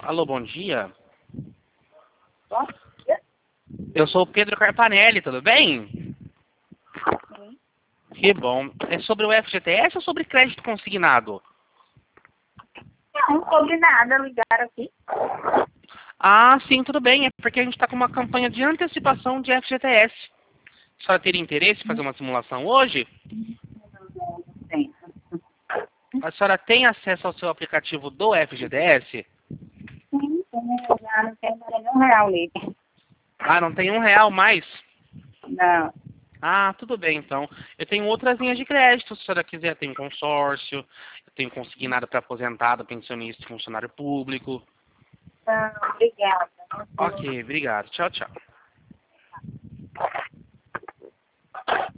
Alô, bom dia. Bom dia. Eu sou o Pedro Carpanelli, tudo bem? Sim. Que bom. É sobre o FGTS ou sobre crédito consignado? Não, sobre nada, ligaram aqui. Ah, sim, tudo bem. É porque a gente está com uma campanha de antecipação de FGTS. A senhora teria interesse em fazer uma simulação hoje? Sim. A senhora tem acesso ao seu aplicativo do FGTS? Sim, eu já não tenho mais nenhum real ali. Ah, não tem R$ 1 mais? Não. Ah, tudo bem então. Eu tenho outras linhas de crédito, se a senhora quiser. Tem consórcio, eu tenho consignado para aposentado, pensionista e funcionário público. Não, obrigada. Ok, obrigado. Tchau, tchau.